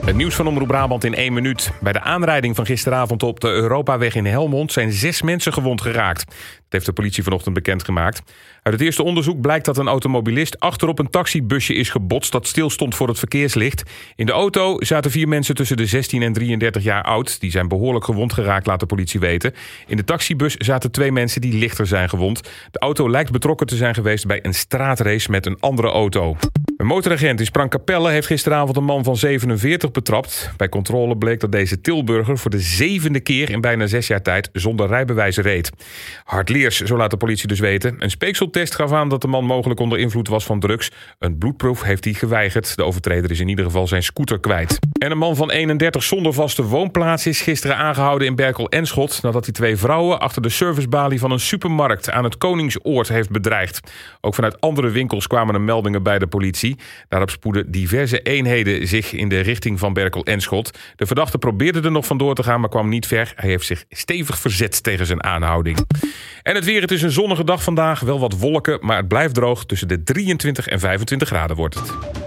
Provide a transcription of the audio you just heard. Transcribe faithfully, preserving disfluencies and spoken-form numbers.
Het nieuws van Omroep Brabant in één minuut. Bij de aanrijding van gisteravond op de Europaweg in Helmond zijn zes mensen gewond geraakt. Dat heeft de politie vanochtend bekendgemaakt. Uit het eerste onderzoek blijkt dat een automobilist achterop een taxibusje is gebotst dat stilstond voor het verkeerslicht. In de auto zaten vier mensen tussen de zestien en drieëndertig jaar oud. Die zijn behoorlijk gewond geraakt, laat de politie weten. In de taxibus zaten twee mensen die lichter zijn gewond. De auto lijkt betrokken te zijn geweest bij een straatrace met een andere auto. Een motoragent in Sprangkapelle heeft gisteravond een man van zevenenveertig betrapt. Bij controle bleek dat deze Tilburger voor de zevende keer in bijna zes jaar tijd zonder rijbewijs reed. Hardleers, zo laat de politie dus weten. Een speekseltest gaf aan dat de man mogelijk onder invloed was van drugs. Een bloedproef heeft hij geweigerd. De overtreder is in ieder geval zijn scooter kwijt. En een man van eenendertig zonder vaste woonplaats is gisteren aangehouden in Berkel-en-Schot nadat hij twee vrouwen achter de servicebalie van een supermarkt aan het Koningsoord heeft bedreigd. Ook vanuit andere winkels kwamen er meldingen bij de politie. Daarop spoedden diverse eenheden zich in de richting van Berkel-en-Schot. De verdachte probeerde er nog vandoor te gaan, maar kwam niet ver. Hij heeft zich stevig verzet tegen zijn aanhouding. En het weer, het is een zonnige dag vandaag. Wel wat wolken, maar het blijft droog. Tussen de drieëntwintig en vijfentwintig graden wordt het.